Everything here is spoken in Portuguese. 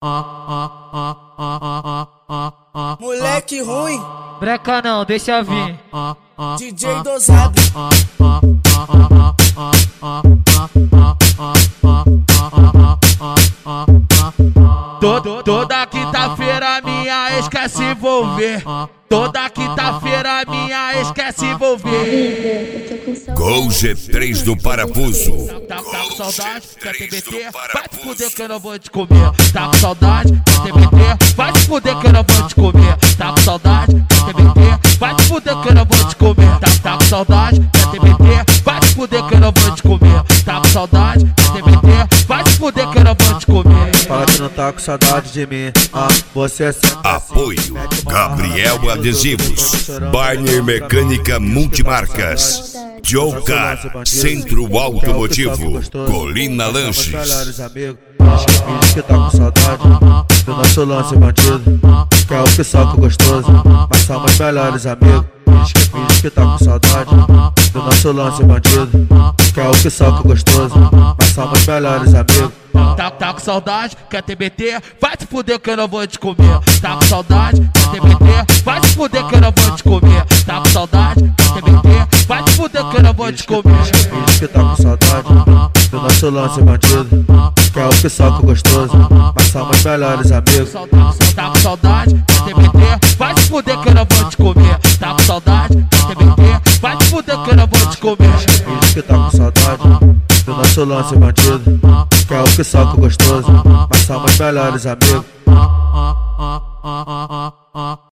Moleque ruim, Breca não, deixa vir. DJ dosado. Toda quinta-feira minha ex quer se envolver. Toda quinta-feira minha ex quer se envolver. Gol G3 do Parafuso. Tá com saudade, quer TBT? Vai te fuder que eu não vou te comer. Tá com saudade, quer TBT? Vai te fuder que eu não vou te comer. Tá com saudade, quer TBT? Vai te fuder que eu não vou te comer. Tá com saudade, quer TBT? Vai te fuder que eu não vou te comer. Tá com saudade, quer TBT? Vai te fuder que eu não vou te comer. Fala que não tá com saudade de mim, você é sempre Apoio Gabriel Adesivos, Barner Mecânica Multimarcas, Jocar Centro Automotivo, Colina Lanches. melhores amigos. Diz que tá com saudade do nosso lance bandido, que é o que soca gostoso, mas somos melhores amigos. Diz que tá com saudade do nosso lance bandido, que é o que soca gostoso, mas somos melhores amigos. Tá com saudade, quer TBT? Vai te fuder que eu não vou te comer. Tá com saudade, quer TBT? Vai te fuder que eu não vou te comer. Tá com saudade, quer TBT? Vai te fuder que eu não vou te comer. Diz que tá com saudade do nosso lance bandido, que é o que soca gostoso, mas somos melhores amigos. Tá com saudade, quer TBT? Vai te fuder que eu não vou te comer. Tá com saudade, quer TBT? Vai te fuder que eu não vou te comer. Diz que tá com saudade do nosso lance bandido, que é o que soca gostoso, mas somos melhores amigos.